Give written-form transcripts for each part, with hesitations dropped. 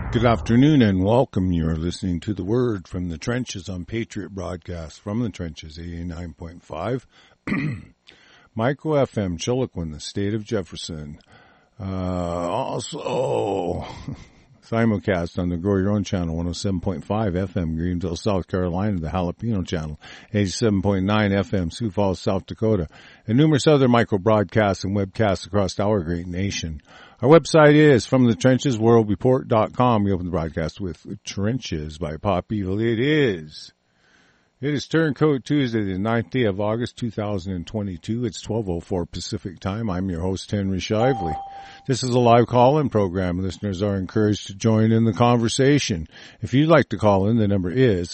Good afternoon and welcome. You're listening to The Word from the Trenches on Patriot Broadcast from the Trenches, 89.5. Micro FM, Chiloquin, the state of Jefferson. Also, simulcast on the Grow Your Own channel, 107.5 FM, Greenville, South Carolina, the Jalapeno channel, 87.9 FM, Sioux Falls, South Dakota, and numerous other micro broadcasts and webcasts across our great nation. Our website is FromTheTrenchesWorldReport.com. We open the broadcast with Trenches by Pop Evil. It is Turncoat Tuesday, the 9th day of August, 2022. It's 12:04 Pacific time. I'm your host, Henry Shively. This is a live call-in program. Listeners are encouraged to join in the conversation. If you'd like to call in, the number is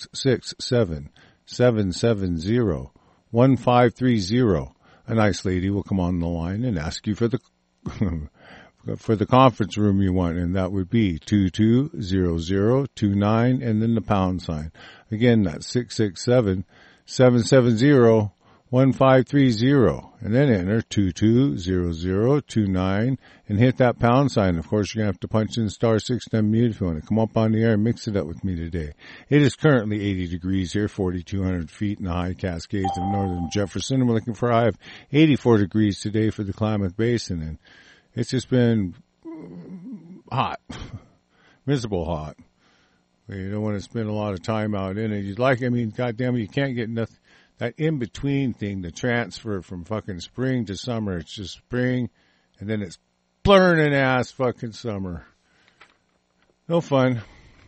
667-770-1530. A nice lady will come on the line and ask you for the conference room you want, and that would be 220029 and then the pound sign. Again, that's 667-770-1530, and then enter 220029 and hit that pound sign. Of course, you're going to have to punch in star 6 to unmute if you want to come up on the air and mix it up with me today. It is currently 80 degrees here, 4,200 feet in the high Cascades of northern Jefferson, and we're looking for a high of 84 degrees today for the Klamath Basin, and it's just been hot, miserable hot. You don't want to spend a lot of time out in it. Goddamn, you can't get nothing, that in-between thing, the transfer from fucking spring to summer. It's just spring, and then it's burning ass fucking summer. No fun.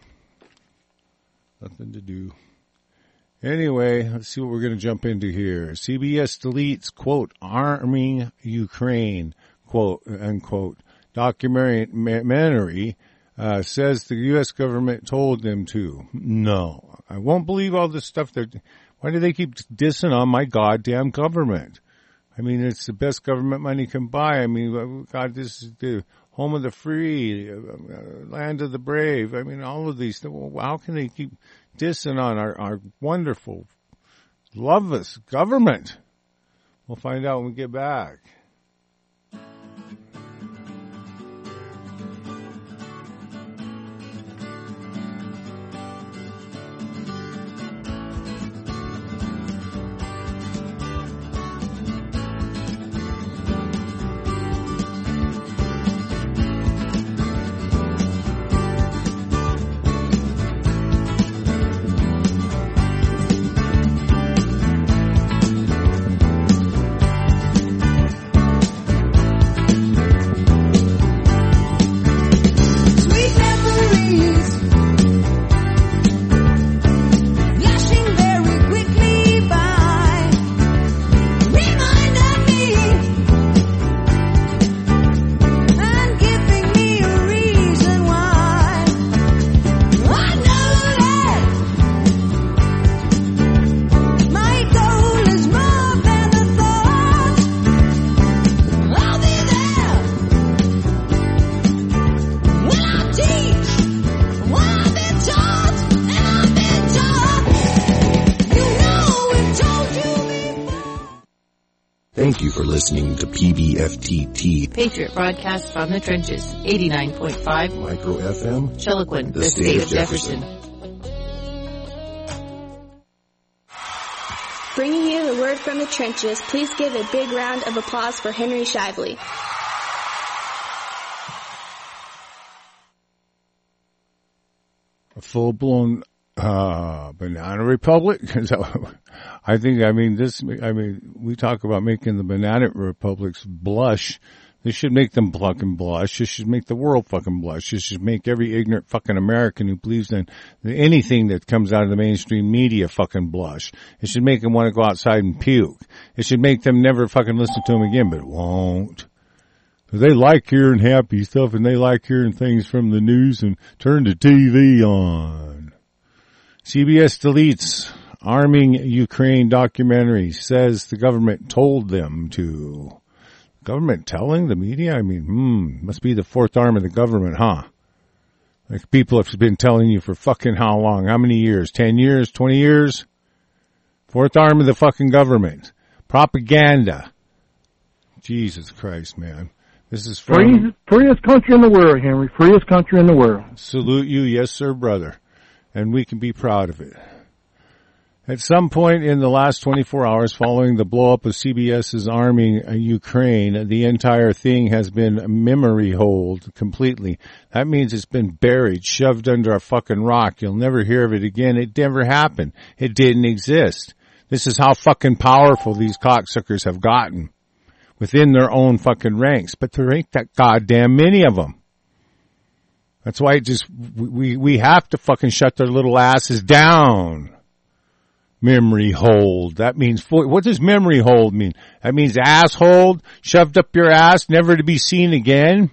Nothing to do. Anyway, let's see what we're going to jump into here. CBS deletes, quote, arming Ukraine, quote, unquote, documentary, says the U.S. government told them to. No, I won't believe all this stuff. Why do they keep dissing on my goddamn government? I mean, it's the best government money can buy. I mean, God, this is the home of the free, land of the brave. I mean, all of these things. How can they keep dissing on our wonderful, loveless government? We'll find out when we get back. Thank you for listening to PBFTT, Patriot Broadcast from the Trenches, 89.5 Micro FM, Chiloquin, the state of Jefferson. Bringing you the word from the trenches, please give a big round of applause for Henry Shively. A full-blown banana republic? We talk about making the banana republics blush. This should make them fucking blush. This should make the world fucking blush. This should make every ignorant fucking American who believes in anything that comes out of the mainstream media fucking blush. It should make them want to go outside and puke. It should make them never fucking listen to them again, but it won't. They like hearing happy stuff and they like hearing things from the news and turn the TV on. CBS deletes arming Ukraine documentary, says the government told them to. Government telling the media? I mean, must be the fourth arm of the government, huh? Like people have been telling you for fucking how long? How many years? 10 years? 20 years? Fourth arm of the fucking government. Propaganda. Jesus Christ, man. This is from... Freest country in the world, Henry. Freest country in the world. Salute you. Yes, sir, brother. And we can be proud of it. At some point in the last 24 hours following the blow-up of CBS's arming Ukraine, the entire thing has been memory holed completely. That means it's been buried, shoved under a fucking rock. You'll never hear of it again. It never happened. It didn't exist. This is how fucking powerful these cocksuckers have gotten within their own fucking ranks. But there ain't that goddamn many of them. That's why we have to fucking shut their little asses down. Memory hold. That means, what does memory hold mean? That means asshole, shoved up your ass, never to be seen again.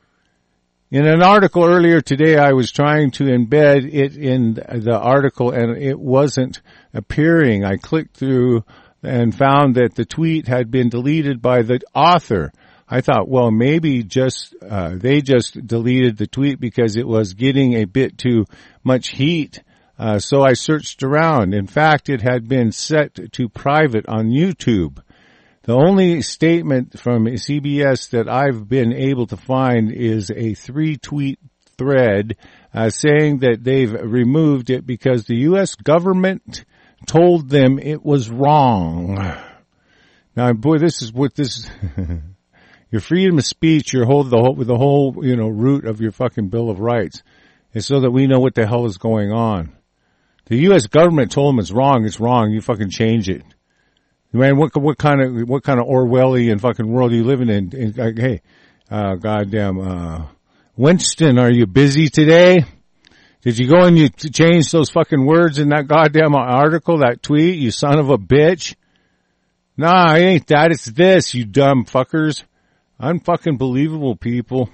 In an article earlier today, I was trying to embed it in the article and it wasn't appearing. I clicked through and found that the tweet had been deleted by the author. I thought, well, maybe they just deleted the tweet because it was getting a bit too much heat. So I searched around. In fact, it had been set to private on YouTube. The only statement from CBS that I've been able to find is a 3-tweet thread saying that they've removed it because the U.S. government told them it was wrong. Now, boy, this is what this your freedom of speech, the whole root of your fucking Bill of Rights is so that we know what the hell is going on. The U.S. government told them it's wrong, you fucking change it. Man, what kind of Orwellian fucking world are you living in? Hey, goddamn, Winston, are you busy today? Did you go and you change those fucking words in that goddamn article, that tweet, you son of a bitch? Nah, it ain't that, it's this, you dumb fuckers. Unfucking believable, people.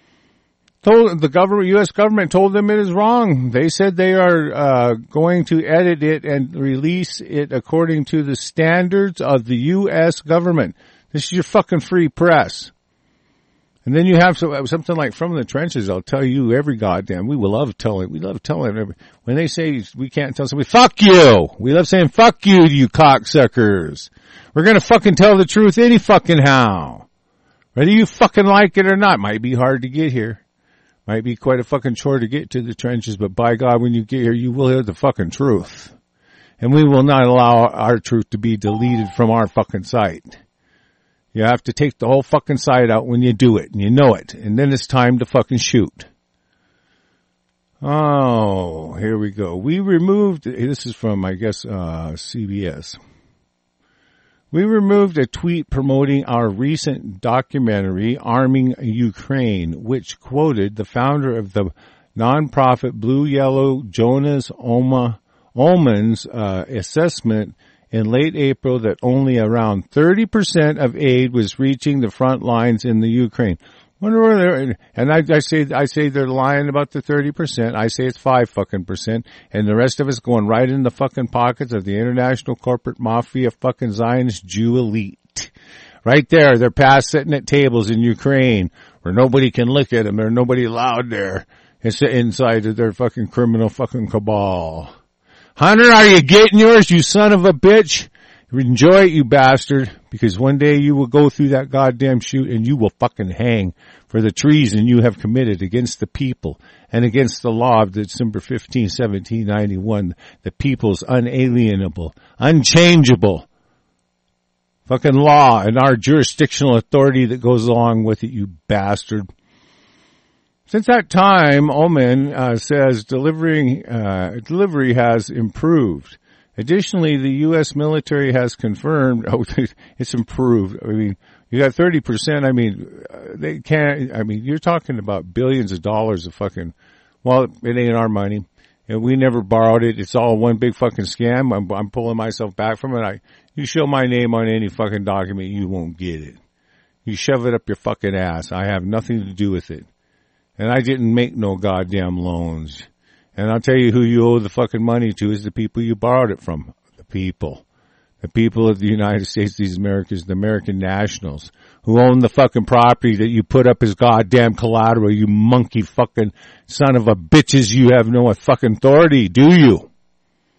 The U.S. government told them it is wrong. They said they are going to edit it and release it according to the standards of the U.S. government. This is your fucking free press. And then you have something like From the Trenches. I'll tell you every goddamn. We love telling. When they say we can't tell somebody, fuck you. We love saying fuck you, you cocksuckers. We're gonna fucking tell the truth any fucking how. Whether you fucking like it or not. Might be hard to get here. Might be quite a fucking chore to get to the trenches, but by God, when you get here, you will hear the fucking truth. And we will not allow our truth to be deleted from our fucking site. You have to take the whole fucking site out when you do it, and you know it. And then it's time to fucking shoot. Oh, here we go. We removed, this is from, I guess, CBS. We removed a tweet promoting our recent documentary, Arming Ukraine, which quoted the founder of the nonprofit Blue Yellow, Jonas Ullman's assessment in late April that only around 30% of aid was reaching the front lines in the Ukraine. Wonder where they're, and I say they're lying about the 30%. I say it's 5% and the rest of it's going right in the fucking pockets of the international corporate mafia fucking Zionist Jew elite. Right there, they're past sitting at tables in Ukraine where nobody can look at them. There's nobody allowed there. It's inside of their fucking criminal fucking cabal. Hunter, are you getting yours, you son of a bitch? Enjoy it, you bastard, because one day you will go through that goddamn chute and you will fucking hang for the treason you have committed against the people and against the law of December 15, 1791, the people's unalienable, unchangeable fucking law and our jurisdictional authority that goes along with it, you bastard. Since that time, Ullman says delivery has improved. Additionally, the U.S. military has confirmed, it's improved. I mean, you got 30%. I mean, they can't, I mean, you're talking about billions of dollars of fucking, well, it ain't our money. And we never borrowed it. It's all one big fucking scam. I'm pulling myself back from it. You show my name on any fucking document, you won't get it. You shove it up your fucking ass. I have nothing to do with it. And I didn't make no goddamn loans. And I'll tell you who you owe the fucking money to is the people you borrowed it from. The people. The people of the United States, these Americans, the American nationals, who own the fucking property that you put up as goddamn collateral, you monkey fucking son of a bitches. You have no fucking authority, do you?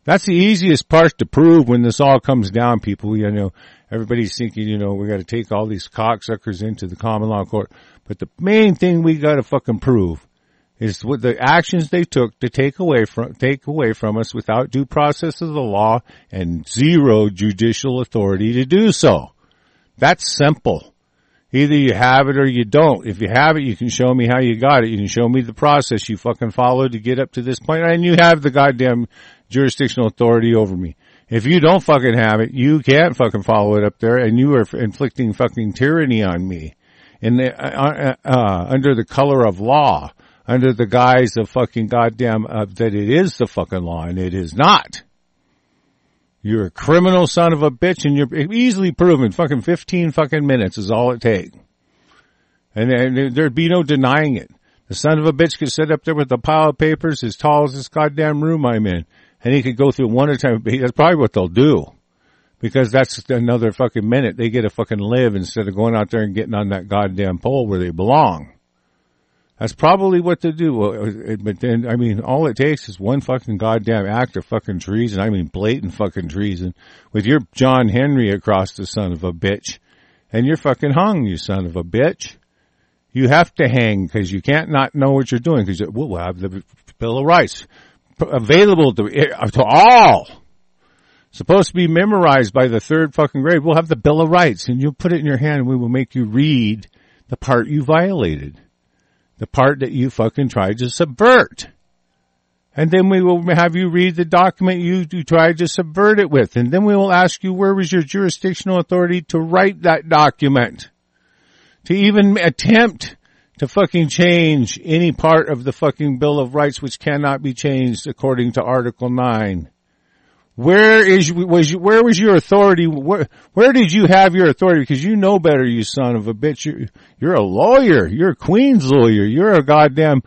That's the easiest part to prove when this all comes down, people. You know, everybody's thinking, you know, we got to take all these cocksuckers into the common law court. But the main thing we got to fucking prove is what the actions they took to take away from us without due process of the law and zero judicial authority to do so. That's simple. Either you have it or you don't. If you have it, you can show me how you got it. You can show me the process you fucking followed to get up to this point, and you have the goddamn jurisdictional authority over me. If you don't fucking have it, you can't fucking follow it up there, and you are inflicting fucking tyranny on me under the color of law, under the guise of fucking goddamn that it is the fucking law, and it is not. You're a criminal son of a bitch, and you're easily proven. Fucking 15 fucking minutes is all it takes. And there'd be no denying it. The son of a bitch could sit up there with a pile of papers as tall as this goddamn room I'm in. And he could go through one at a time. That's probably what they'll do. Because that's another fucking minute. They get to fucking live instead of going out there and getting on that goddamn pole where they belong. That's probably what they do. But then, I mean, all it takes is one fucking goddamn act of fucking treason. I mean, blatant fucking treason. With your John Henry across the son of a bitch. And you're fucking hung, you son of a bitch. You have to hang because you can't not know what you're doing because we'll have the Bill of Rights available to all. Supposed to be memorized by the third fucking grade. We'll have the Bill of Rights and you'll put it in your hand and we will make you read the part you violated. The part that you fucking tried to subvert. And then we will have you read the document you tried to subvert it with. And then we will ask you where was your jurisdictional authority to write that document. To even attempt to fucking change any part of the fucking Bill of Rights which cannot be changed according to Article 9. Where was your authority? Where did you have your authority? Because you know better, you son of a bitch. You're a lawyer. You're a Queen's lawyer. You're a goddamn,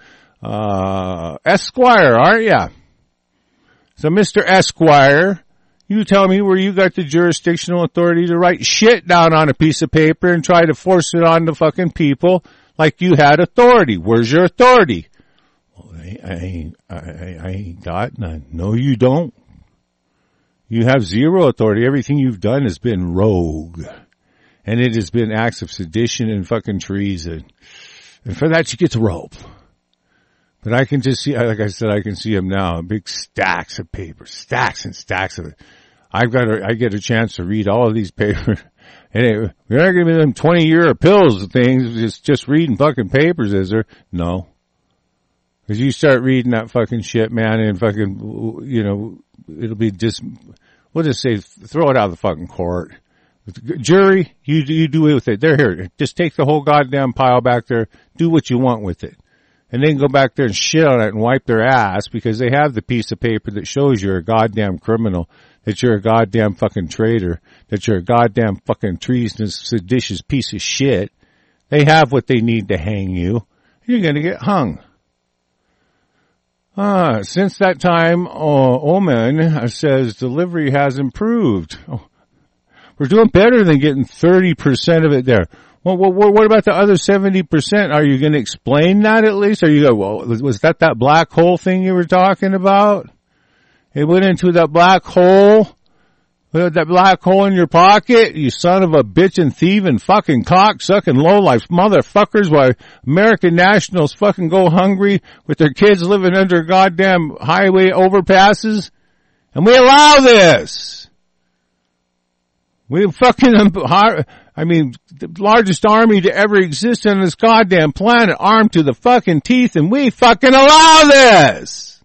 Esquire, aren't ya? So Mr. Esquire, you tell me where you got the jurisdictional authority to write shit down on a piece of paper and try to force it on the fucking people like you had authority. Where's your authority? Well, I ain't got none. No, you don't. You have zero authority. Everything you've done has been rogue. And it has been acts of sedition and fucking treason. And for that you get the rope. But I can just see, like I said, I can see them now. Big stacks of paper. Stacks and stacks of it. I get a chance to read all of these papers. And we're not going to be them 20-year appeals and things. It's just reading fucking papers, is there? No. Because you start reading that fucking shit, man, and fucking, you know, it'll be just, we'll just say, throw it out of the fucking court. Jury, you do it with it. They're here. Just take the whole goddamn pile back there. Do what you want with it. And then go back there and shit on it and wipe their ass because they have the piece of paper that shows you're a goddamn criminal, that you're a goddamn fucking traitor, that you're a goddamn fucking treasonous, seditious piece of shit. They have what they need to hang you. You're gonna get hung. Since that time, Oman says delivery has improved. Oh, we're doing better than getting 30% of it there. Well, what about the other 70%? Are you going to explain that at least? Are you going, well, was that black hole thing you were talking about? It went into that black hole? That black hole in your pocket? You son of a bitch and thieving fucking cock-sucking lowlife motherfuckers while American nationals fucking go hungry with their kids living under goddamn highway overpasses? And we allow this! We fucking, I mean, the largest army to ever exist on this goddamn planet, armed to the fucking teeth, and we fucking allow this!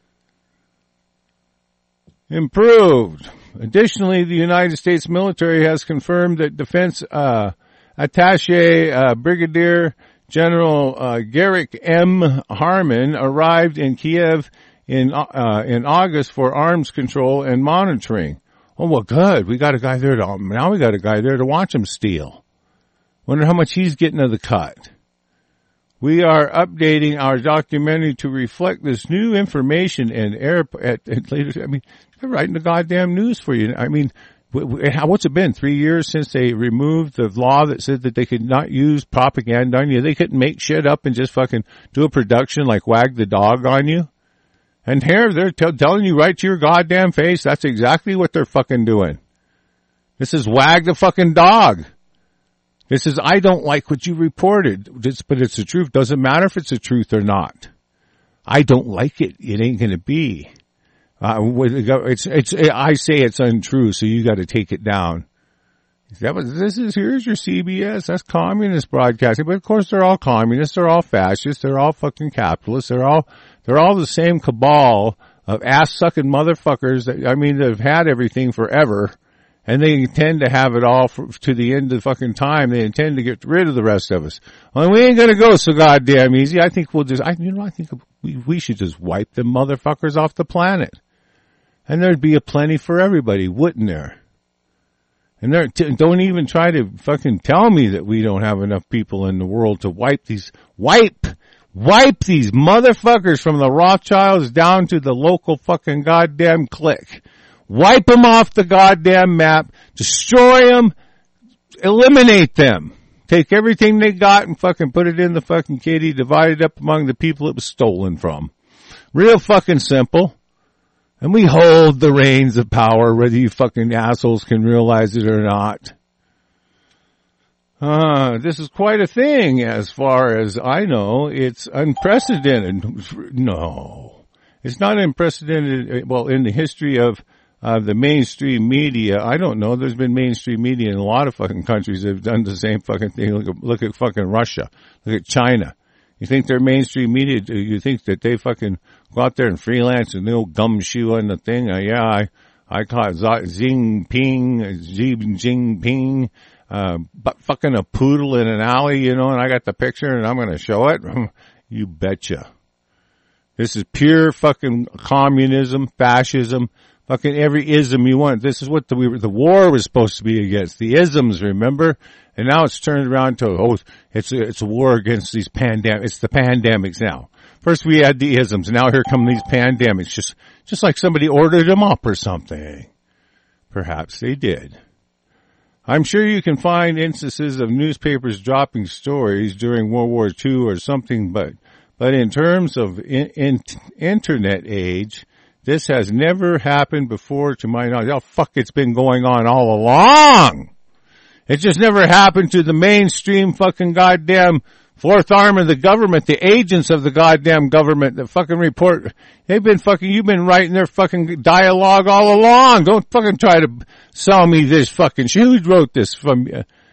Improved. Additionally, the United States military has confirmed that Defense Attaché Brigadier General Garrick M. Harmon arrived in Kiev in August for arms control and monitoring. Oh, well, good. We got a guy there now we got a guy there to watch him steal. Wonder how much he's getting of the cut. We are updating our documentary to reflect this new information and I mean, they're writing the goddamn news for you. I mean, what's it been? 3 years since they removed the law that said that they could not use propaganda on you. They couldn't make shit up and just fucking do a production like Wag the Dog on you. And here, they're telling you right to your goddamn face, that's exactly what they're fucking doing. This is wag the fucking dog. This is, I don't like what you reported, but it's the truth. Doesn't matter if it's the truth or not. I don't like it. It ain't gonna be. I say it's untrue, so you gotta take it down. Here's your CBS, that's communist broadcasting, but of course they're all communists, they're all fascists, they're all fucking capitalists, they're all the same cabal of ass-sucking motherfuckers that have had everything forever, and they intend to have it all to the end of the fucking time. They intend to get rid of the rest of us. Well, we ain't gonna go so goddamn easy. I think we should just wipe them motherfuckers off the planet. And there'd be a plenty for everybody, wouldn't there? And don't even try to fucking tell me that we don't have enough people in the world to wipe these motherfuckers from the Rothschilds down to the local fucking goddamn clique. Wipe them off the goddamn map, destroy them, eliminate them. Take everything they got and fucking put it in the fucking kitty, divide it up among the people it was stolen from. Real fucking simple. And we hold the reins of power, whether you fucking assholes can realize it or not. This is quite a thing as far as I know. It's unprecedented. No. It's not unprecedented, well, in the history of the mainstream media. I don't know. There's been mainstream media in a lot of fucking countries that have done the same fucking thing. Look at fucking Russia. Look at China. You think they're mainstream media? You think that they fucking go out there and freelance and they'll gumshoe on the thing? I caught Xi Jinping, but fucking a poodle in an alley, and I got the picture and I'm gonna show it. You betcha. This is pure fucking communism, fascism, fucking every ism you want. This is what the war was supposed to be against. The isms, remember? And now it's turned around to, it's a war against these it's the pandemics now. First we had the isms, now here come these pandemics. Just like somebody ordered them up or something. Perhaps they did. I'm sure you can find instances of newspapers dropping stories during World War II or something, but in terms of internet age, this has never happened before to my knowledge. Oh fuck, it's been going on all along. It just never happened to the mainstream fucking goddamn fourth arm of the government, the agents of the goddamn government that fucking report. You've been writing their fucking dialogue all along. Don't fucking try to sell me this fucking shit. Who wrote this from,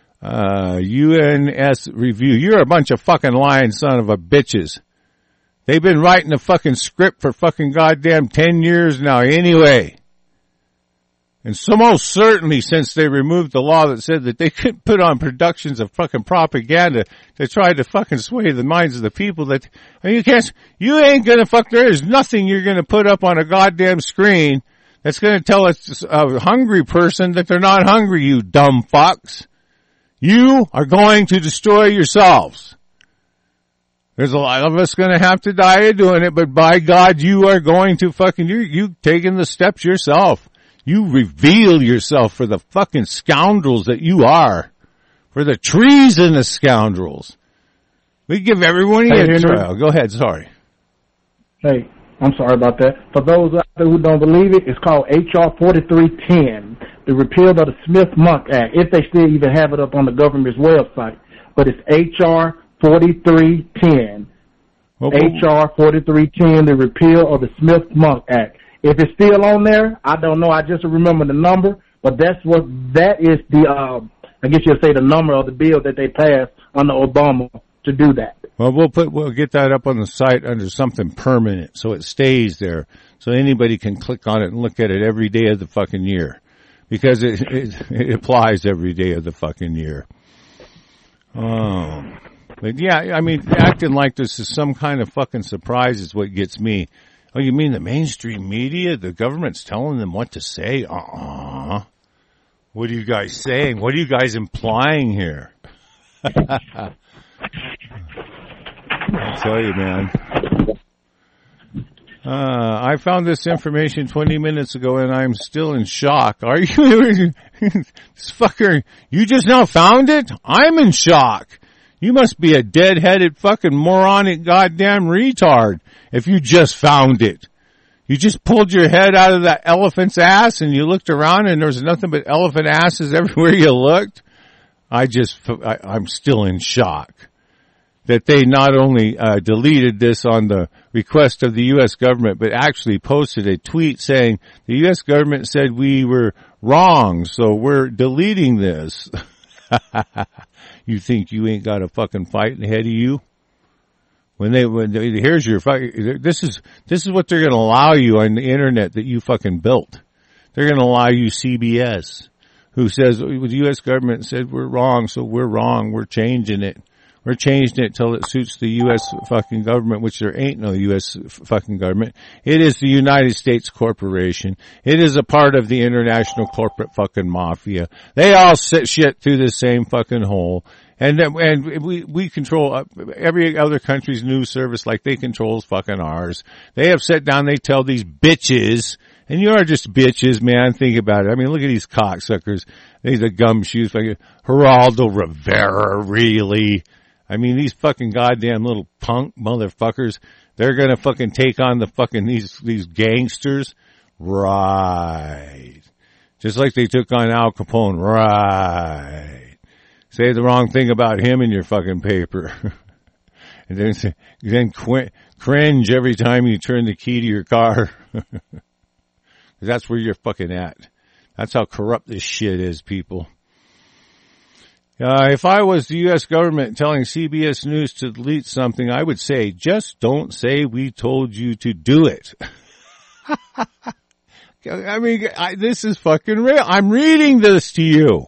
UNS Review? You're a bunch of fucking lying son of a bitches. They've been writing the fucking script for fucking goddamn 10 years now anyway. And so most certainly since they removed the law that said that they couldn't put on productions of fucking propaganda to try to fucking sway the minds of the people that, you ain't gonna there is nothing you're gonna put up on a goddamn screen that's gonna tell a hungry person that they're not hungry, you dumb fucks. You are going to destroy yourselves. There's a lot of us gonna have to die of doing it, but by God, you are going to you taking the steps yourself. You reveal yourself for the fucking scoundrels that you are. For the treasonous scoundrels. We give everyone a trial. Go ahead, sorry. Hey, I'm sorry about that. For those out there who don't believe it, it's called H.R. 4310, the repeal of the Smith-Monk Act, if they still even have it up on the government's website. But it's H.R. 4310. H.R. 4310, the repeal of the Smith-Monk Act. If it's still on there, I don't know. I just remember the number, but that is the, I guess you'll say the number of the bill that they passed under Obama to do that. Well, we'll get that up on the site under something permanent so it stays there. So anybody can click on it and look at it every day of the fucking year. Because it applies every day of the fucking year. Oh. But yeah, acting like this is some kind of fucking surprise is what gets me. Oh, you mean the mainstream media? The government's telling them what to say? What are you guys saying? What are you guys implying here? I tell you, man. I found this information 20 minutes ago and I'm still in shock. Are you? This fucker, you just now found it? I'm in shock. You must be a dead-headed fucking moronic goddamn retard if you just found it. You just pulled your head out of that elephant's ass and you looked around and there was nothing but elephant asses everywhere you looked. I'm still in shock that they not only deleted this on the request of the U.S. government, but actually posted a tweet saying the U.S. government said we were wrong, so we're deleting this. You think you ain't got a fucking fight ahead of you? Here's your fucking, this is what they're going to allow you on the internet that you fucking built. They're going to allow you CBS, who says the U.S. government said we're wrong, so we're wrong. We're changing it. We're changing it till it suits the U.S. fucking government, which there ain't no U.S. fucking government. It is the United States corporation. It is a part of the international corporate fucking mafia. They all sit shit through the same fucking hole. And we control every other country's news service like they control fucking ours. They have sat down, they tell these bitches, and you are just bitches, man. Think about it. I mean, look at these cocksuckers. These are gumshoes, like Geraldo Rivera, really. I mean, these fucking goddamn little punk motherfuckers, they're gonna fucking take on the fucking these gangsters. Right. Just like they took on Al Capone. Right. Say the wrong thing about him in your fucking paper. And then cringe every time you turn the key to your car. That's where you're fucking at. That's how corrupt this shit is, people. If I was the U.S. government telling CBS News to delete something, I would say, just don't say we told you to do it. I mean, this is fucking real. I'm reading this to you.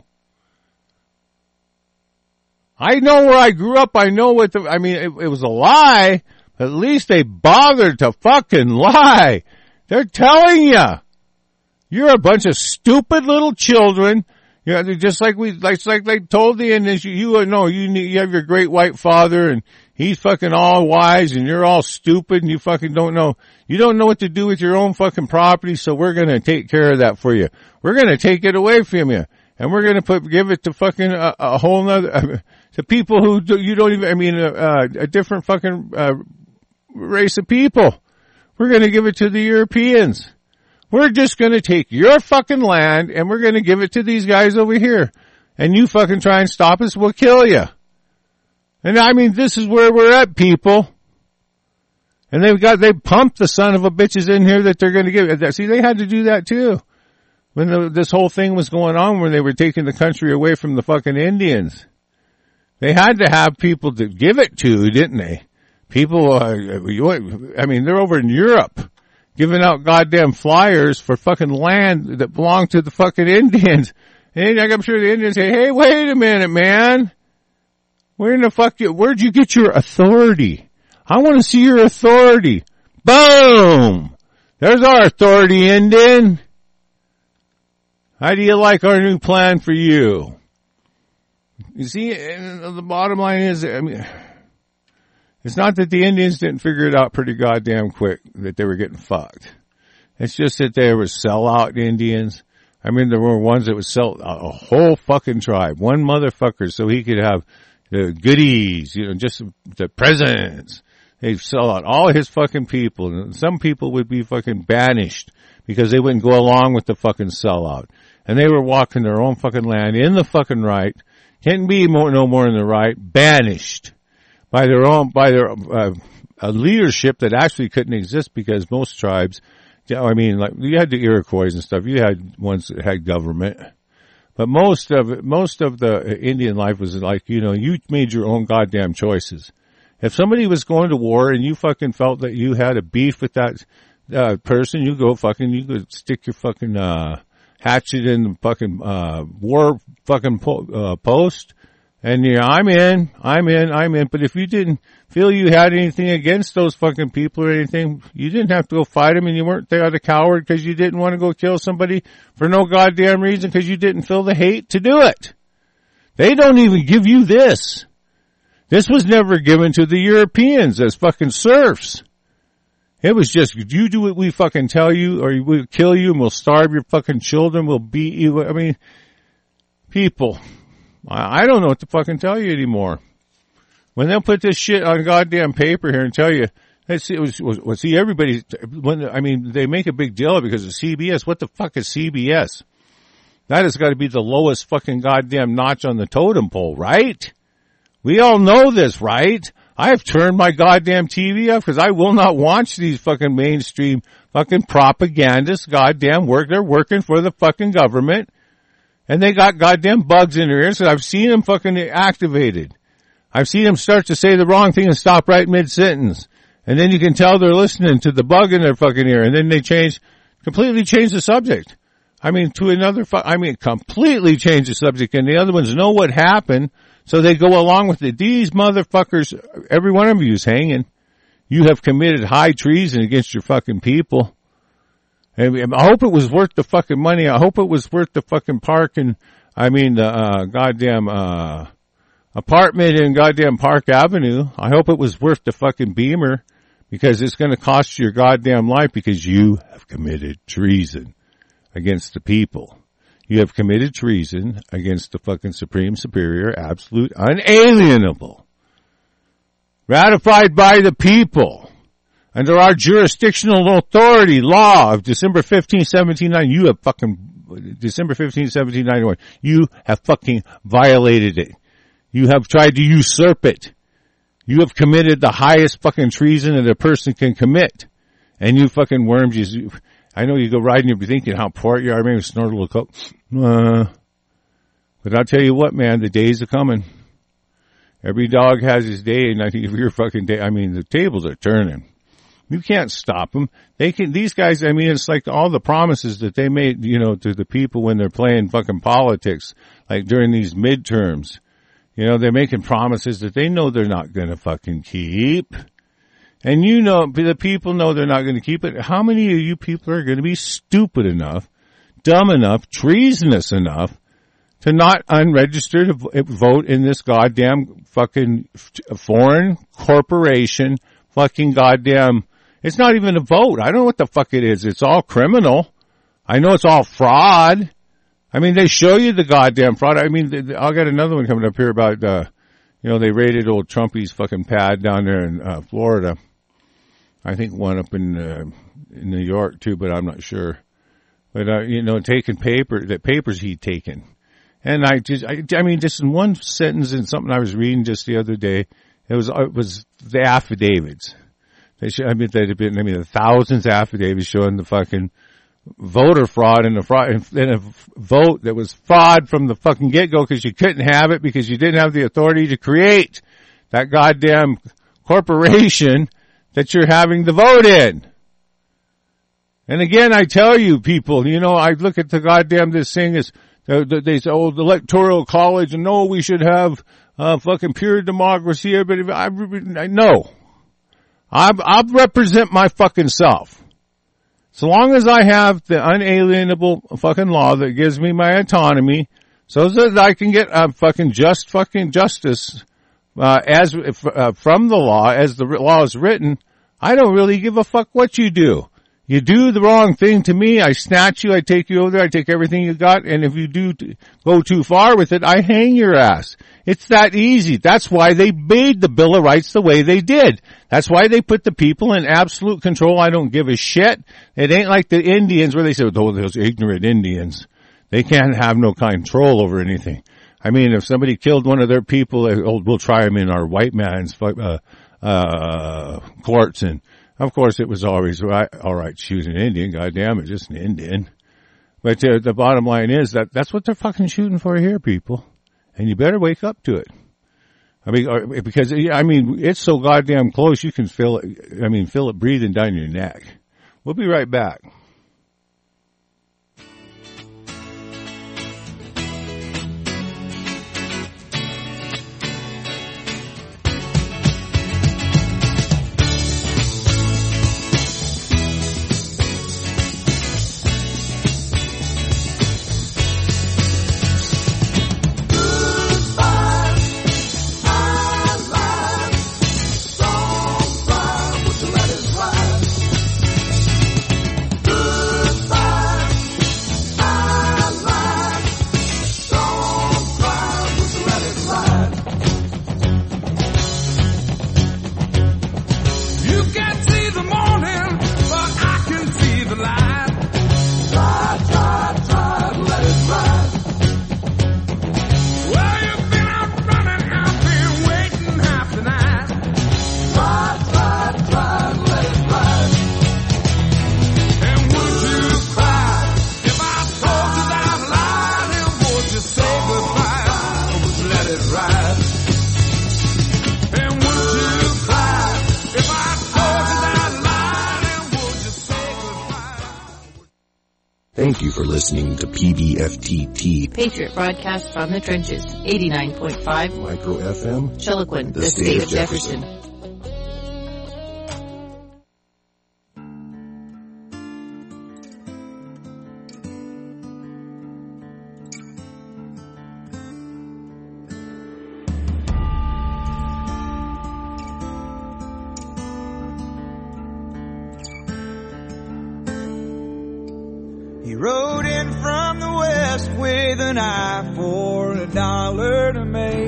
I know where I grew up. I know it was a lie. At least they bothered to fucking lie. They're telling you. You're a bunch of stupid little children. You know, just like they told the Indians, you have your great white father and he's fucking all wise and you're all stupid and you fucking don't know what to do with your own fucking property, so we're gonna take care of that for you. We're gonna take it away from you. And we're gonna give it to fucking a whole nother, to people who you don't even, a different fucking, race of people. We're gonna give it to the Europeans. We're just gonna take your fucking land and we're gonna give it to these guys over here. And you fucking try and stop us, we'll kill you. And I mean, this is where we're at, people. And they pumped the son of a bitches in here that they're gonna give it. See, they had to do that too. When this whole thing was going on, when they were taking the country away from the fucking Indians. They had to have people to give it to, didn't they? People, they're over in Europe giving out goddamn flyers for fucking land that belonged to the fucking Indians. And I'm sure the Indians say, hey, wait a minute, man. Where'd you get your authority? I want to see your authority. Boom! There's our authority, Indian. How do you like our new plan for you? You see, the bottom line is, it's not that the Indians didn't figure it out pretty goddamn quick that they were getting fucked. It's just that they were sellout Indians. I mean, there were ones that would sell a whole fucking tribe, one motherfucker, so he could have the goodies, just the presents. They'd sell out all his fucking people. And some people would be fucking banished because they wouldn't go along with the fucking sellout. And they were walking their own fucking land in the fucking right. Can't be no more in the right. Banished by their leadership that actually couldn't exist because most tribes, like you had the Iroquois and stuff. You had ones that had government. But most of the Indian life was like, you made your own goddamn choices. If somebody was going to war and you fucking felt that you had a beef with that person, you could stick your fucking hatchet in the fucking war fucking post, and I'm in. But if you didn't feel you had anything against those fucking people or anything, you didn't have to go fight them, and you weren't there a coward because you didn't want to go kill somebody for no goddamn reason because you didn't feel the hate to do it. They don't even give you this. This was never given to the Europeans as fucking serfs. It was just, you do what we fucking tell you, or we'll kill you and we'll starve your fucking children, we'll beat you. I mean, people, I don't know what to fucking tell you anymore. When they'll put this shit on goddamn paper here and tell you, See, everybody, they make a big deal because of CBS. What the fuck is CBS? That has got to be the lowest fucking goddamn notch on the totem pole, right? We all know this, right? I have turned my goddamn TV off because I will not watch these fucking mainstream fucking propagandists goddamn work. They're working for the fucking government. And they got goddamn bugs in their ears. So I've seen them fucking activated. I've seen them start to say the wrong thing and stop right mid-sentence. And then you can tell they're listening to the bug in their fucking ear. And then they completely change the subject. Completely change the subject. And the other ones know what happened. So they go along with it. These motherfuckers, every one of you is hanging. You have committed high treason against your fucking people. And I hope it was worth the fucking money. I hope it was worth the fucking goddamn apartment in goddamn Park Avenue. I hope it was worth the fucking Beamer because it's going to cost you your goddamn life because you have committed treason against the people. You have committed treason against the fucking supreme, superior, absolute, unalienable, ratified by the people. Under our jurisdictional authority law of December 15, 1791, December 15, 1791, you have fucking violated it. You have tried to usurp it. You have committed the highest fucking treason that a person can commit. And you fucking worms, I know you go riding, you'll be thinking how poor you are, maybe snort a little coke. But I'll tell you what, man, the days are coming. Every dog has his day, and I think if your fucking day, the tables are turning. You can't stop them. These guys, it's like all the promises that they made, to the people when they're playing fucking politics, like during these midterms. They're making promises that they know they're not going to fucking keep. And the people know they're not going to keep it. How many of you people are going to be stupid enough, dumb enough, treasonous enough to not unregister to vote in this goddamn fucking foreign corporation fucking goddamn, it's not even a vote. I don't know what the fuck it is. It's all criminal. I know it's all fraud. They show you the goddamn fraud. I got another one coming up here about, they raided old Trumpy's fucking pad down there in Florida. I think one up in New York too, but I'm not sure. But, taking papers he'd taken. And just in one sentence in something I was reading just the other day, it was the affidavits. They'd have been, the thousands of affidavits showing the fucking voter fraud and a vote that was fraud from the fucking get-go because you couldn't have it because you didn't have the authority to create that goddamn corporation that you're having the vote in. And again, I tell you people, I look at the goddamn this thing as they say, the electoral college, and no, we should have fucking pure democracy here, but I represent my fucking self. So long as I have the unalienable fucking law that gives me my autonomy, so that I can get fucking justice from the law as the law is written, I don't really give a fuck what you do. You do the wrong thing to me, I snatch you, I take you over there, I take everything you got, and if you do go too far with it, I hang your ass. It's that easy. That's why they made the Bill of Rights the way they did. That's why they put the people in absolute control. I don't give a shit. It ain't like the Indians where they say, oh, those ignorant Indians. They can't have no control over anything. If somebody killed one of their people, we'll try them in our white man's courts, and of course it was always all right, shoot an Indian, goddamn it, just an Indian. But the bottom line is that's what they're fucking shooting for here, people. And you better wake up to it. Because it's so goddamn close you can feel it, feel it breathing down your neck. We'll be right back. Thank you for listening to PBFTT Patriot broadcast from the trenches. 89.5 Micro FM, Chiloquin, the state of Jefferson. He rode in from the west with an eye for $1 to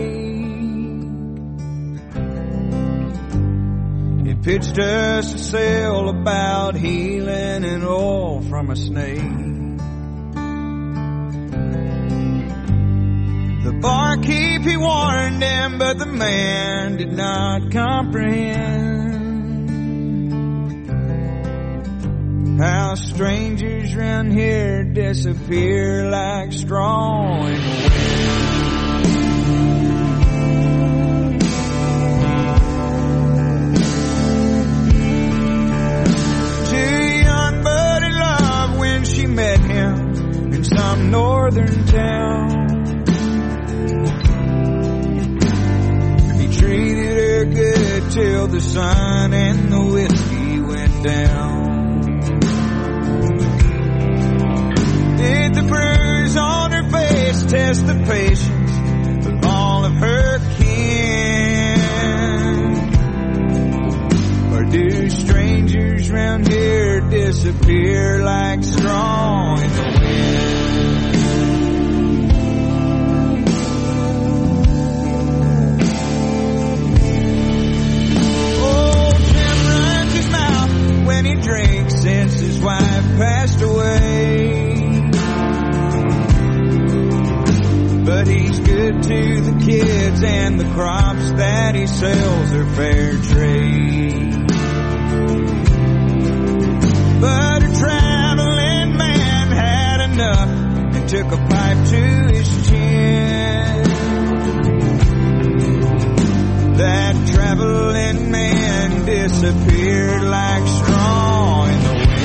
make. He pitched us a sale about healing and oil from a snake. The barkeep, he warned him, but the man did not comprehend how strangers round here disappear like straw in the wind. Too young but in love when she met him in some northern town. He treated her good till the sun and the whiskey went down. Did the bruise on her face test the patience of all of her kin? Or do strangers round here disappear like straw in the wind? Oh, Tim runs his mouth when he drinks since his wife passed away. But he's good to the kids and the crops that he sells are fair trade. But a traveling man had enough and took a pipe to his chin. That traveling man disappeared like straw in the wind.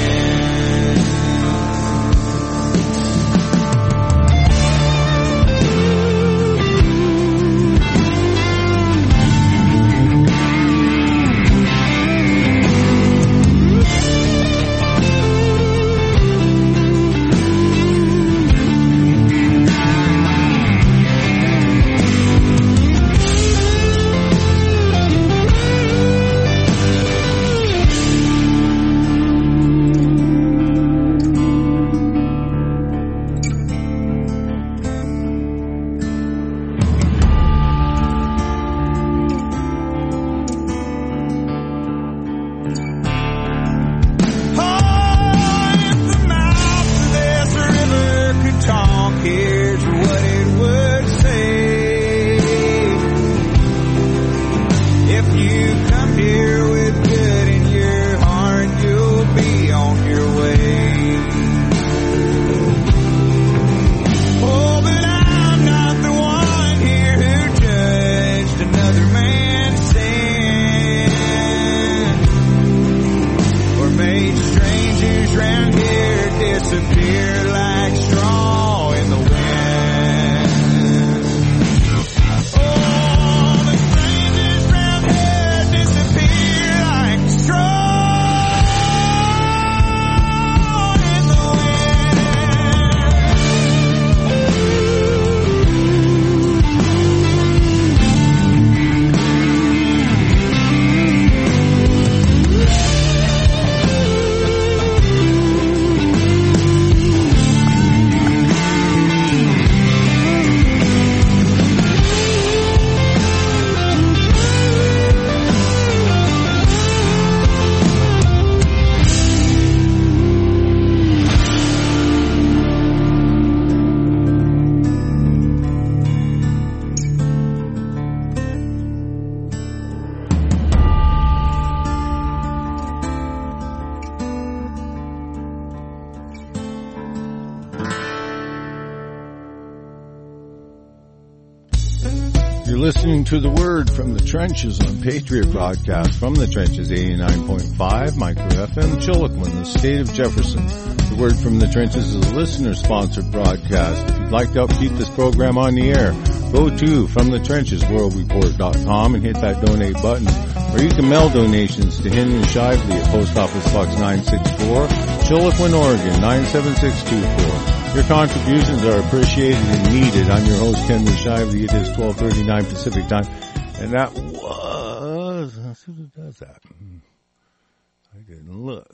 listening to The Word from the Trenches on Patriot Broadcast from the Trenches 89.5 Micro FM, Chiloquin, the state of Jefferson. The Word from the Trenches is a listener-sponsored broadcast. If you'd like to help keep this program on the air, go to FromTheTrenchesWorldReport.com and hit that donate button. Or you can mail donations to Henry Shively at Post Office Box 964, Chiloquin, Oregon 97624. Your contributions are appreciated and needed. I'm your host, Henry Shively. It is 12:39 Pacific time. And that was, let's see who does that. I didn't look.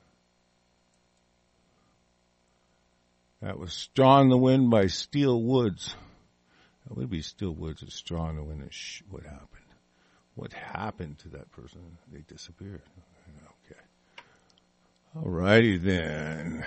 That was Straw in the Wind by Steel Woods. That would be Steel Woods or Straw in the Wind. What happened? What happened to that person? They disappeared. Okay. Alrighty then.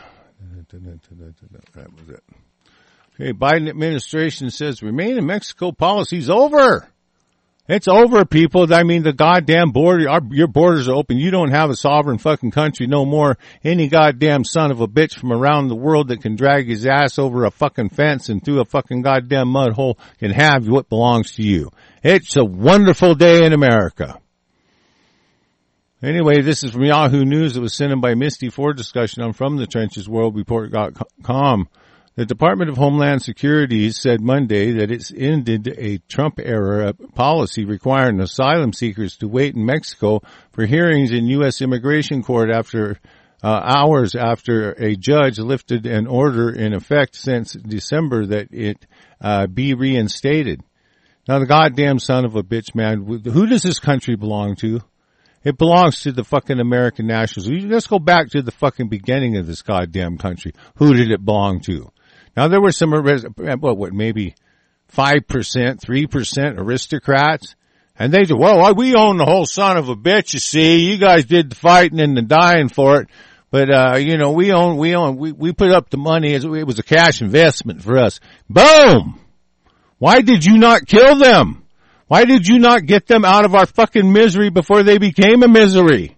That was it. Okay, Biden administration says remain in Mexico policy's over. It's over, people. I mean, the goddamn border, your borders are open. You don't have a sovereign fucking country no more. Any goddamn son of a bitch from around the world that can drag his ass over a fucking fence and through a fucking goddamn mud hole can have what belongs to you. It's a wonderful day in America. Anyway, this is from Yahoo News. It was sent in by Misty for discussion on FromTheTrenchesWorldReport.com. The Department of Homeland Security said Monday that it's ended a Trump-era policy requiring asylum seekers to wait in Mexico for hearings in U.S. Immigration Court after hours after a judge lifted an order in effect since December that it be reinstated. Now, the goddamn son of a bitch, man, who does this country belong to? It belongs to the fucking American nationals. Let's go back to the fucking beginning of this goddamn country. Who did it belong to? Now, there were some, maybe 5%, 3% aristocrats. And they said, well, we own the whole son of a bitch, you see. You guys did the fighting and the dying for it. But, we put up the money. It was a cash investment for us. Boom! Why did you not kill them? Why did you not get them out of our fucking misery before they became a misery?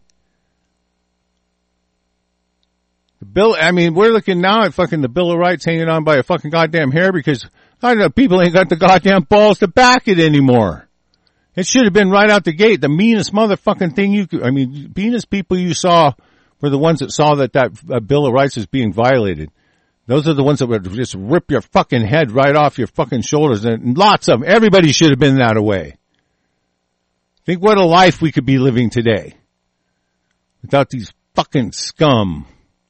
We're looking now at fucking the Bill of Rights hanging on by a fucking goddamn hair because, I don't know, people ain't got the goddamn balls to back it anymore. It should have been right out the gate. The meanest motherfucking thing meanest people you saw were the ones that saw that Bill of Rights is being violated. Those are the ones that would just rip your fucking head right off your fucking shoulders, and lots of them. Everybody should have been that way. Think what a life we could be living today without these fucking scum.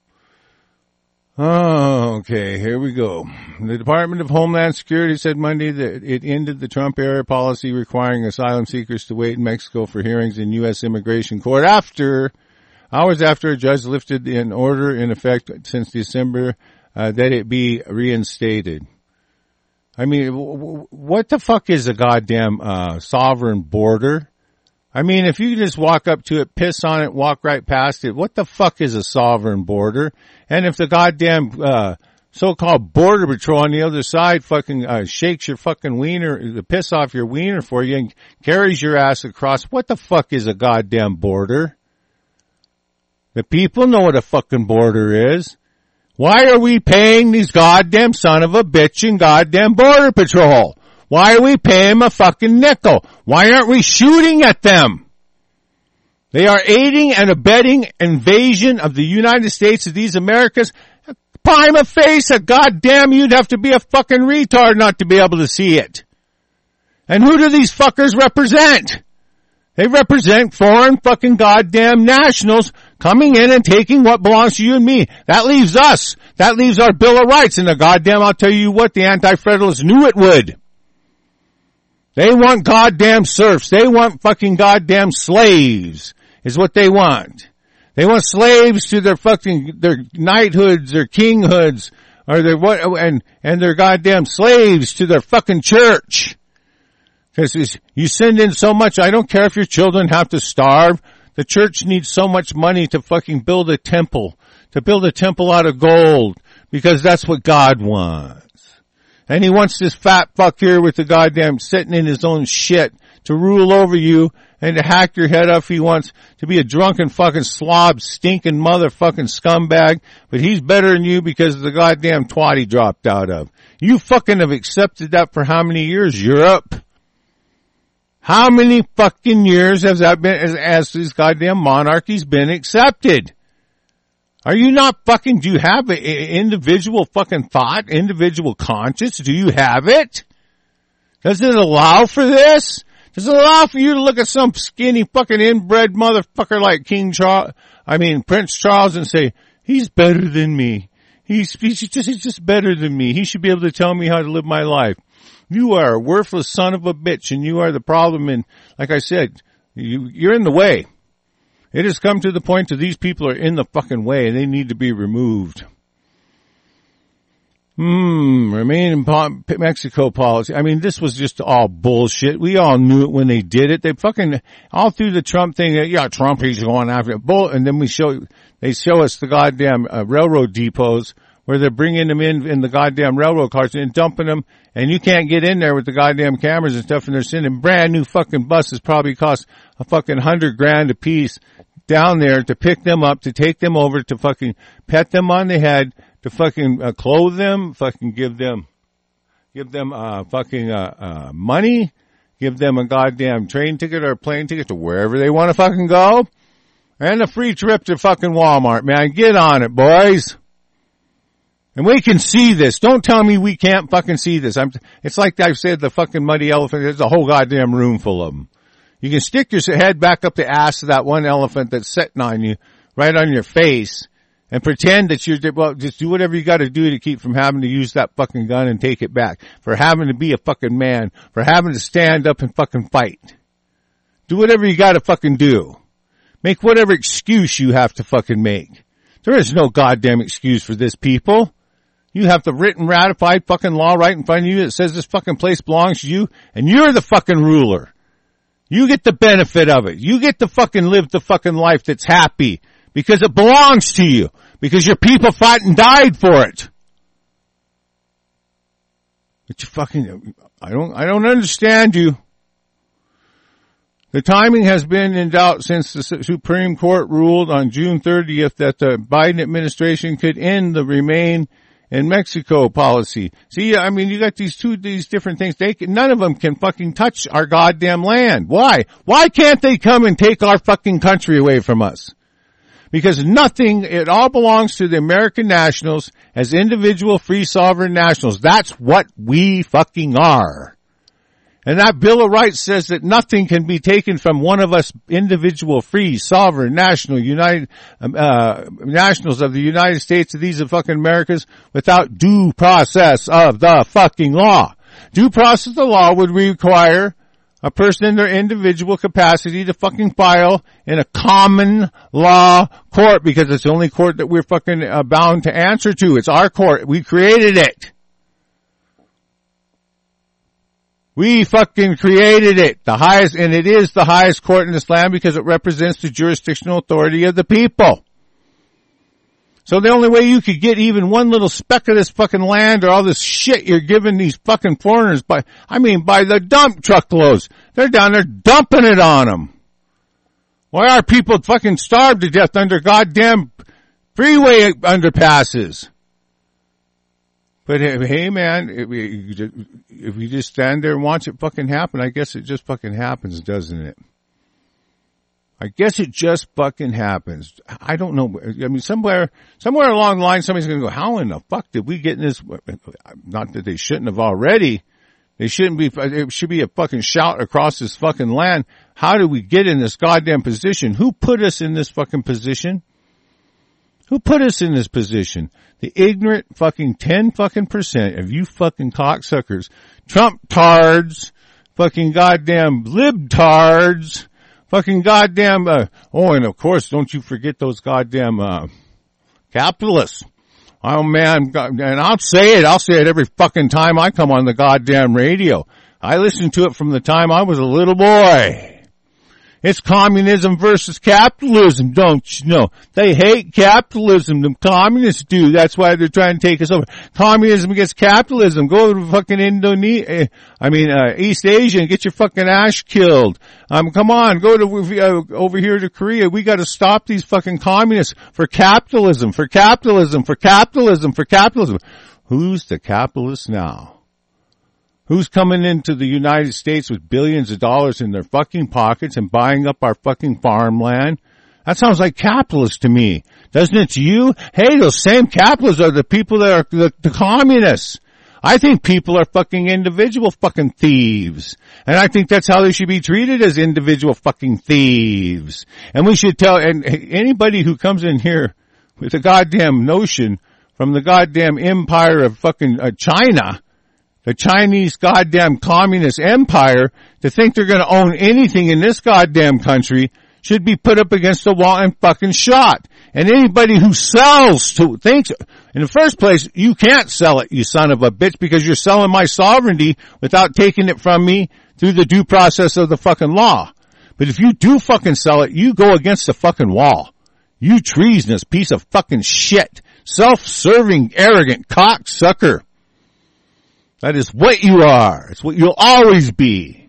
Oh, okay, here we go. The Department of Homeland Security said Monday that it ended the Trump-era policy requiring asylum seekers to wait in Mexico for hearings in U.S. Immigration Court hours after a judge lifted an order in effect since December that it be reinstated. I mean, what the fuck is a goddamn sovereign border? I mean, if you just walk up to it, piss on it, walk right past it, what the fuck is a sovereign border? And if the goddamn so-called border patrol on the other side fucking shakes your fucking wiener, the piss off your wiener for you and carries your ass across, what the fuck is a goddamn border? The people know what a fucking border is. Why are we paying these goddamn son of a bitch and goddamn border patrol? Why are we paying them a fucking nickel? Why aren't we shooting at them? They are aiding and abetting invasion of the United States of these Americas. Prima facie, goddamn, you'd have to be a fucking retard not to be able to see it. And who do these fuckers represent? They represent foreign fucking goddamn nationals coming in and taking what belongs to you and me. That leaves us. That leaves our Bill of Rights. And the goddamn, I'll tell you what, the Anti-Federalists knew it would. They want goddamn serfs. They want fucking goddamn slaves is what they want. They want slaves to their knighthoods, their kinghoods, or their and their goddamn slaves to their fucking church. Because you send in so much, I don't care if your children have to starve. The church needs so much money to fucking build a temple out of gold, because that's what God wants. And he wants this fat fuck here with the goddamn sitting in his own shit to rule over you and to hack your head up. He wants to be a drunken fucking slob, stinking motherfucking scumbag, but he's better than you because of the goddamn twat he dropped out of. You fucking have accepted that for how many years, Europe? How many fucking years has that been, as these goddamn monarchies been accepted? Are you not fucking, do you have an individual fucking thought, individual conscience? Do you have it? Does it allow for this? Does it allow for you to look at some skinny fucking inbred motherfucker like Prince Charles and say, he's better than me. He's just better than me. He should be able to tell me how to live my life. You are a worthless son of a bitch, and you are the problem. And like I said, you're in the way. It has come to the point that these people are in the fucking way, and they need to be removed. Remain in Mexico policy. I mean, this was just all bullshit. We all knew it when they did it. They fucking, all through the Trump thing, yeah, Trump, he's going after it. And then they show us the goddamn railroad depots where they're bringing them in the goddamn railroad cars and dumping them, and you can't get in there with the goddamn cameras and stuff, and they're sending brand new fucking buses, probably cost a fucking $100,000 a piece down there to pick them up, to take them over, to fucking pet them on the head, to fucking clothe them, fucking give them money, give them a goddamn train ticket or a plane ticket to wherever they want to fucking go, and a free trip to fucking Walmart, man. Get on it, boys. And we can see this. Don't tell me we can't fucking see this. It's like I've said, the fucking muddy elephant. There's a whole goddamn room full of them. You can stick your head back up the ass of that one elephant that's sitting on you, right on your face, and pretend that just do whatever you gotta do to keep from having to use that fucking gun and take it back. For having to be a fucking man. For having to stand up and fucking fight. Do whatever you gotta fucking do. Make whatever excuse you have to fucking make. There is no goddamn excuse for this, people. You have the written, ratified fucking law right in front of you that says this fucking place belongs to you, and you're the fucking ruler. You get the benefit of it. You get to fucking live the fucking life that's happy because it belongs to you, because your people fought and died for it. But you fucking, I don't understand you. The timing has been in doubt since the Supreme Court ruled on June 30th that the Biden administration could end the Remain in Mexico policy. See, I mean, you got these different things. None of them can fucking touch our goddamn land. Why? Why can't they come and take our fucking country away from us? Because it all belongs to the American nationals as individual free sovereign nationals. That's what we fucking are. And that Bill of Rights says that nothing can be taken from one of us individual, free, sovereign, nationals of the United States of these fucking Americas without due process of the fucking law. Due process of the law would require a person in their individual capacity to fucking file in a common law court, because it's the only court that we're fucking bound to answer to. It's our court. We created it. We fucking created it. The highest, and it is the highest court in this land because it represents the jurisdictional authority of the people. So the only way you could get even one little speck of this fucking land or all this shit you're giving these fucking foreigners by the dump truckloads. They're down there dumping it on them. Why are people fucking starved to death under goddamn freeway underpasses? But hey man, if we just stand there and watch it fucking happen, I guess it just fucking happens, doesn't it? I guess it just fucking happens. I don't know. I mean, somewhere along the line, somebody's going to go, how in the fuck did we get in this? Not that they shouldn't have already. They shouldn't be, it should be a fucking shout across this fucking land. How did we get in this goddamn position? Who put us in this fucking position? Who put us in this position? The ignorant fucking 10 fucking % of you fucking cocksuckers, Trump tards, fucking goddamn libtards, fucking goddamn, and of course, don't you forget those goddamn, capitalists. Oh man, and I'll say it every fucking time I come on the goddamn radio. I listened to it from the time I was a little boy. It's communism versus capitalism, don't you know? They hate capitalism, the communists do. That's why they're trying to take us over. Communism against capitalism. Go to fucking East Asia and get your fucking ass killed. Come on, go to, over here to Korea. We gotta stop these fucking communists for capitalism, for capitalism, for capitalism, for capitalism. Who's the capitalist now? Who's coming into the United States with billions of dollars in their fucking pockets and buying up our fucking farmland? That sounds like capitalists to me. Doesn't it to you? Hey, those same capitalists are the people that are the communists. I think people are fucking individual fucking thieves. And I think that's how they should be treated, as individual fucking thieves. And we should tell, and anybody who comes in here with a goddamn notion from the goddamn empire of fucking China, the Chinese goddamn communist empire, to think they're gonna own anything in this goddamn country should be put up against the wall and fucking shot. And anybody who sells to, thinks, in the first place, you can't sell it, you son of a bitch, because you're selling my sovereignty without taking it from me through the due process of the fucking law. But if you do fucking sell it, you go against the fucking wall. You treasonous piece of fucking shit. Self-serving, arrogant cocksucker. That is what you are. It's what you'll always be.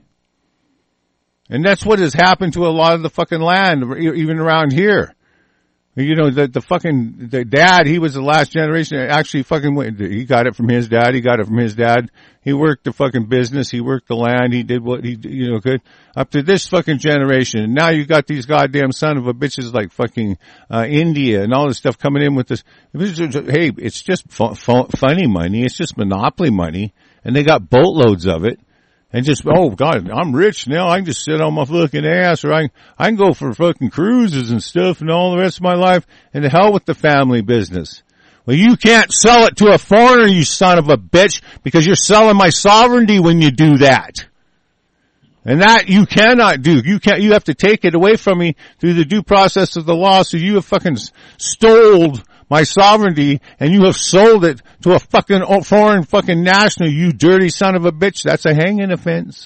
And that's what has happened to a lot of the fucking land, even around here. You know, the dad, he was the last generation that actually fucking went, he got it from his dad, He worked the fucking business, he worked the land, he did what he, could, up to this fucking generation. And now you got these goddamn son of a bitches like fucking, India and all this stuff coming in with this. Hey, it's just funny money, it's just monopoly money, and they got boatloads of it. And just, oh God, I'm rich now. I can just sit on my fucking ass, or I can go for fucking cruises and stuff and all the rest of my life, and to hell with the family business. Well, you can't sell it to a foreigner, you son of a bitch, because you're selling my sovereignty when you do that. And that you cannot do. You have to take it away from me through the due process of the law, so you have fucking stole my sovereignty, and you have sold it to a fucking foreign fucking national, you dirty son of a bitch. That's a hanging offense.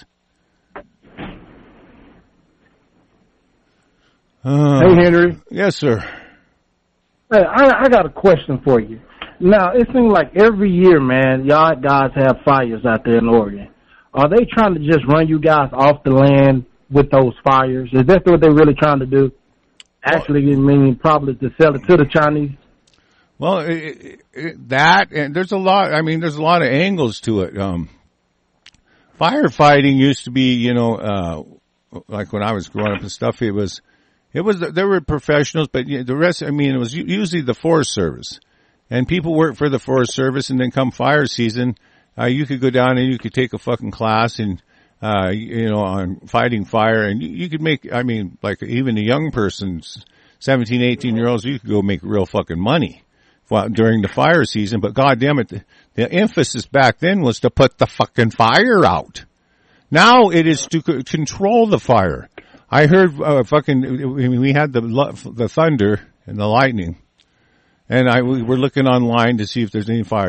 Hey, Henry. Yes, sir. Hey, I got a question for you. Now, it seems like every year, man, y'all guys have fires out there in Oregon. Are they trying to just run you guys off the land with those fires? Is that what they're really trying to do? Actually, I mean, probably to sell it to the Chinese? Well, that, and there's a lot of angles to it. Firefighting used to be, like when I was growing up and stuff, there were professionals, but the rest, it was usually the Forest Service. And people work for the Forest Service, and then come fire season, you could go down and you could take a fucking class and, on fighting fire, and you could make, like even a young person's 17, 18-year-olds, you could go make real fucking money during the fire season. But goddamn it, the emphasis back then was to put the fucking fire out. Now it is to control the fire. I heard we had the thunder and the lightning, and we were looking online to see if there's any fire.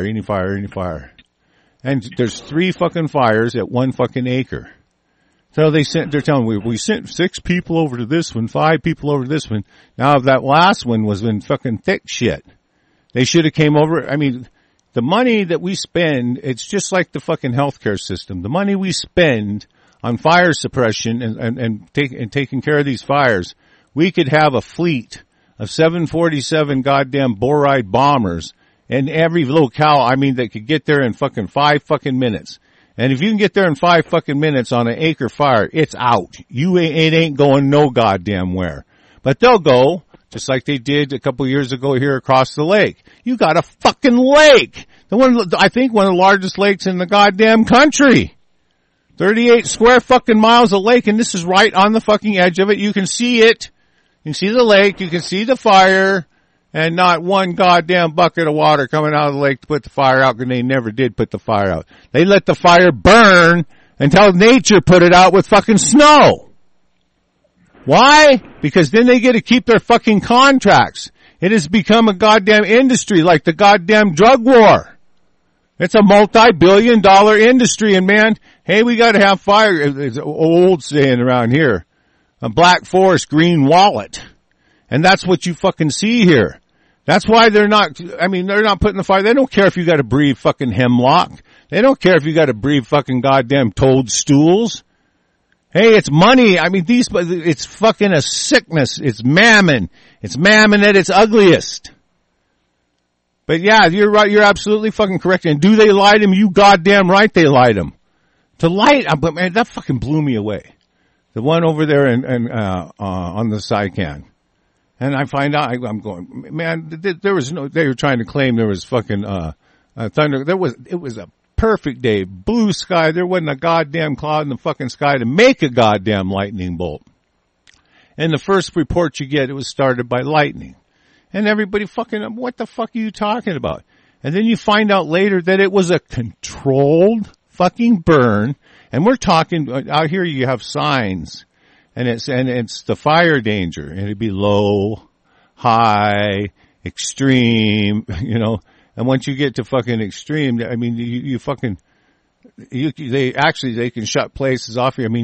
And there's 3 fucking fires at 1 fucking acre. So they're telling me, we sent 6 people over to this one, 5 people over to this one. Now that last one was in fucking thick shit. They should have came over. The money that we spend, it's just like the fucking healthcare system. The money we spend on fire suppression and taking care of these fires, we could have a fleet of 747 goddamn Boride bombers in every locale, that could get there in fucking 5 fucking minutes. And if you can get there in 5 fucking minutes on an acre fire, it's out. It ain't going no goddamn where. But they'll go, just like they did a couple years ago here across the lake. You got a fucking lake. I think one of the largest lakes in the goddamn country. 38 square fucking miles of lake, and this is right on the fucking edge of it. You can see it. You can see the lake. You can see the fire. And not one goddamn bucket of water coming out of the lake to put the fire out, because they never did put the fire out. They let the fire burn until nature put it out with fucking snow. Why? Because then they get to keep their fucking contracts. It has become a goddamn industry like the goddamn drug war. It's a multi-billion-dollar industry, and man, hey, we gotta have fire. It's an old saying around here. A black forest, green wallet. And that's what you fucking see here. That's why they're not putting the fire. They don't care if you gotta breathe fucking hemlock. They don't care if you gotta breathe fucking goddamn toadstools. Hey, it's money. It's fucking a sickness. It's mammon. It's mammon at its ugliest. But yeah, you're right. You're absolutely fucking correct. And do they lie to them? You goddamn right they lie to them. To light, but man, that fucking blew me away. The one over there on the Sycan. And I find out, I'm going, man, there was no, they were trying to claim there was fucking, thunder. It was a perfect day, blue sky. There wasn't a goddamn cloud in the fucking sky to make a goddamn lightning bolt. And the first report you get, it was started by lightning. And everybody fucking, what the fuck are you talking about? And then you find out later that it was a controlled fucking burn. And we're talking, out here you have signs. And it's the fire danger. And it'd be low, high, extreme, you know. And once you get to fucking extreme, I mean, you fucking, they can shut places off here. I mean,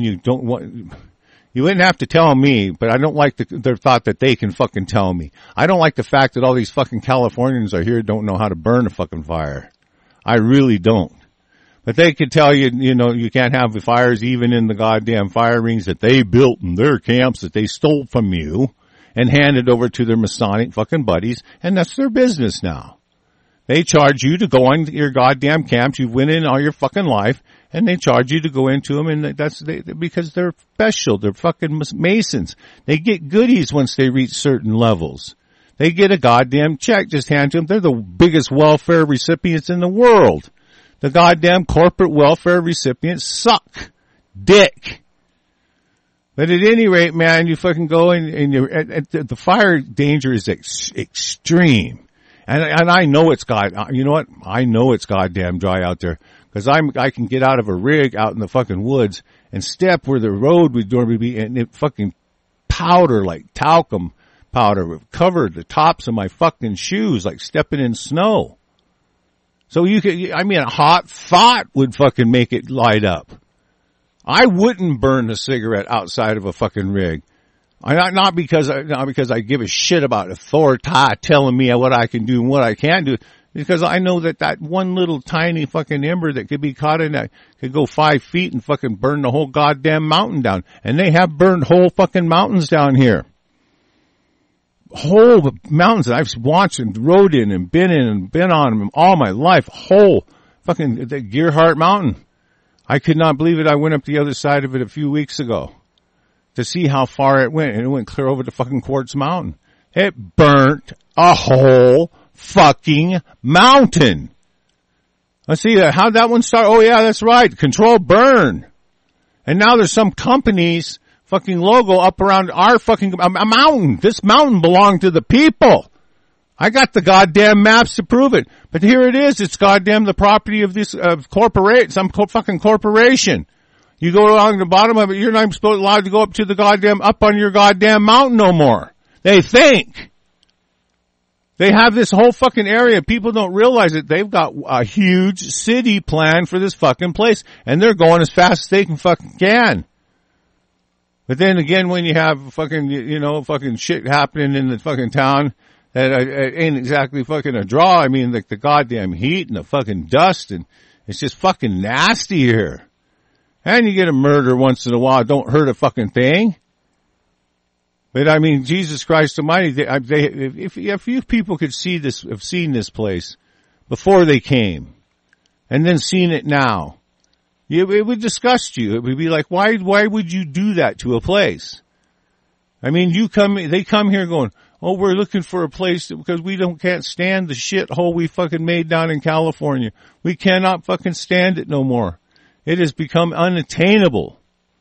you wouldn't have to tell me, but I don't like their thought that they can fucking tell me. I don't like the fact that all these fucking Californians are here don't know how to burn a fucking fire. I really don't. But they could tell you, you know, you can't have the fires even in the goddamn fire rings that they built in their camps that they stole from you and handed over to their Masonic fucking buddies, and that's their business now. They charge you to go on your goddamn camps. You've went in all your fucking life, and they charge you to go into them, and because they're special. They're fucking Masons. They get goodies once they reach certain levels. They get a goddamn check just handed to them. They're the biggest welfare recipients in the world. The goddamn corporate welfare recipients suck dick. But at any rate, man, you fucking go and the fire danger is extreme. And I know it's you know what? I know it's goddamn dry out there. Cause I can get out of a rig out in the fucking woods and step where the road would normally be, and it fucking powder, like talcum powder, covered the tops of my fucking shoes like stepping in snow. So a hot thought would fucking make it light up. I wouldn't burn a cigarette outside of a fucking rig. Not because I give a shit about authority telling me what I can do and what I can't do. Because I know that one little tiny fucking ember that could be caught in that could go 5 feet and fucking burn the whole goddamn mountain down. And they have burned whole fucking mountains down here. Whole mountains that I've watched and rode in and been on them all my life. Whole fucking the Gerhardt Mountain. I could not believe it. I went up the other side of it a few weeks ago to see how far it went, and it went clear over to fucking Quartz Mountain. It burnt a whole fucking mountain. Let's see, how'd that one start? Oh yeah, that's right. Controlled burn. And now there's some companies fucking logo up around our fucking a mountain. This mountain belonged to the people. I got the goddamn maps to prove it. But here it is. It's goddamn the property of this some fucking corporation. You go along the bottom of it, you're not allowed to go up to the goddamn up on your goddamn mountain no more. They think. They have this whole fucking area. People don't realize it. They've got a huge city plan for this fucking place, and they're going as fast as they can. But then again, when you have fucking, fucking shit happening in the fucking town that ain't exactly fucking a draw. I mean, like the goddamn heat and the fucking dust, and it's just fucking nasty here. And you get a murder once in a while. Don't hurt a fucking thing. But I mean, Jesus Christ Almighty, if you people could have seen this place before they came, and then seen it now, it would disgust you. It would be like, why would you do that to a place? I mean, they come here going, oh, we're looking for a place because we can't stand the shithole we fucking made down in California. We cannot fucking stand it no more. It has become unattainable.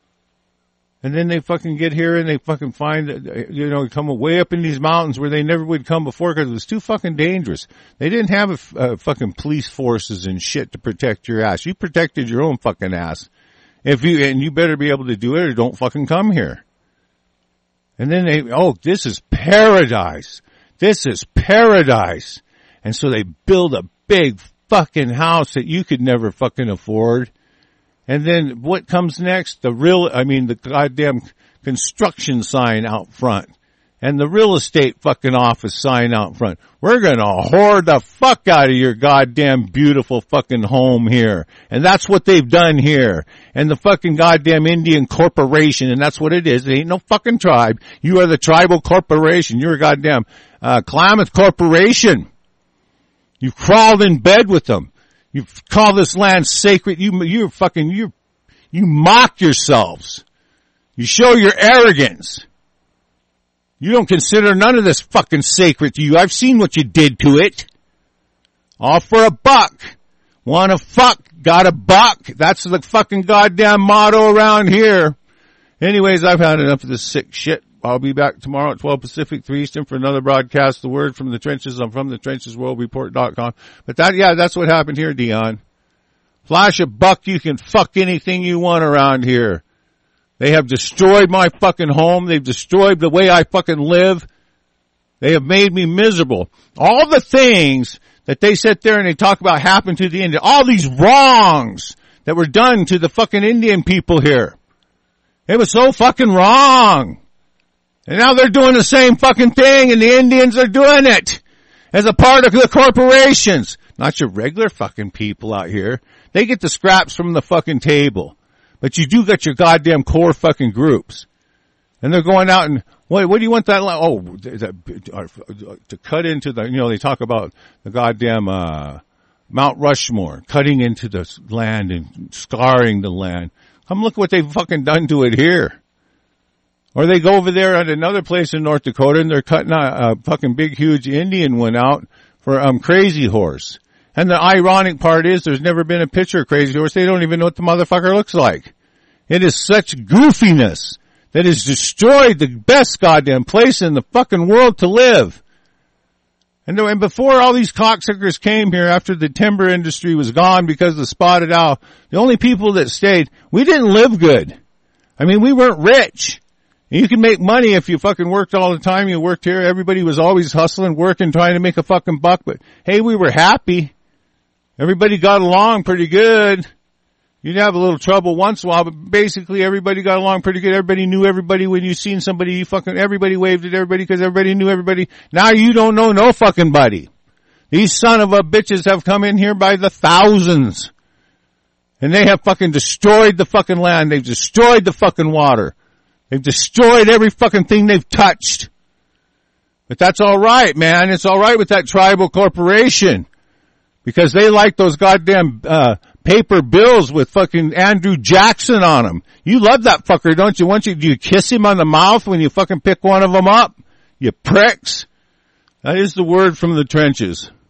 And then they fucking get here and they fucking find that, come way up in these mountains where they never would come before because it was too fucking dangerous. They didn't have fucking police forces and shit to protect your ass. You protected your own fucking ass. And you better be able to do it or don't fucking come here. And then this is paradise. This is paradise. And so they build a big fucking house that you could never fucking afford. And then what comes next? The goddamn construction sign out front. And the real estate fucking office sign out front. We're gonna hoard the fuck out of your goddamn beautiful fucking home here. And that's what they've done here. And the fucking goddamn Indian corporation, and that's what it is. It ain't no fucking tribe. You are the tribal corporation. You're a goddamn, Klamath Corporation. You've crawled in bed with them. You call this land sacred. You're You mock yourselves. You show your arrogance. You don't consider none of this fucking sacred to you. I've seen what you did to it. All for a buck. Wanna fuck, got a buck. That's the fucking goddamn motto around here. Anyways, I've had enough of this sick shit. I'll be back tomorrow at 12 Pacific, 3 Eastern for another broadcast. The word from the trenches. I'm from the trenchesworldreport.com. But that's what happened here, Dion. Flash a buck, you can fuck anything you want around here. They have destroyed my fucking home. They've destroyed the way I fucking live. They have made me miserable. All the things that they sit there and they talk about happened to the Indian, all these wrongs that were done to the fucking Indian people here. It was so fucking wrong. And now they're doing the same fucking thing, and the Indians are doing it as a part of the corporations. Not your regular fucking people out here. They get the scraps from the fucking table. But you do get your goddamn core fucking groups. And they're going out and, what do you want that? To cut into the, they talk about the goddamn, Mount Rushmore, cutting into the land and scarring the land. Come look what they've fucking done to it here. Or they go over there at another place in North Dakota and they're cutting a fucking big huge Indian one out for, Crazy Horse. And the ironic part is there's never been a picture of Crazy Horse. They don't even know what the motherfucker looks like. It is such goofiness that has destroyed the best goddamn place in the fucking world to live. And before all these cocksuckers came here after the timber industry was gone because of the spotted owl, the only people that stayed, we didn't live good. I mean, we weren't rich. You can make money if you fucking worked all the time. You worked here. Everybody was always hustling, working, trying to make a fucking buck. But hey, we were happy. Everybody got along pretty good. You'd have a little trouble once in a while, but basically everybody got along pretty good. Everybody knew everybody. When you seen somebody, everybody waved at everybody because everybody knew everybody. Now you don't know no fucking buddy. These son of a bitches have come in here by the thousands. And they have fucking destroyed the fucking land. They've destroyed the fucking water. They've destroyed every fucking thing they've touched. But that's alright, man. It's alright with that tribal corporation. Because they like those goddamn, paper bills with fucking Andrew Jackson on them. You love that fucker, don't you? Do you kiss him on the mouth when you fucking pick one of them up? You pricks. That is the word from the trenches.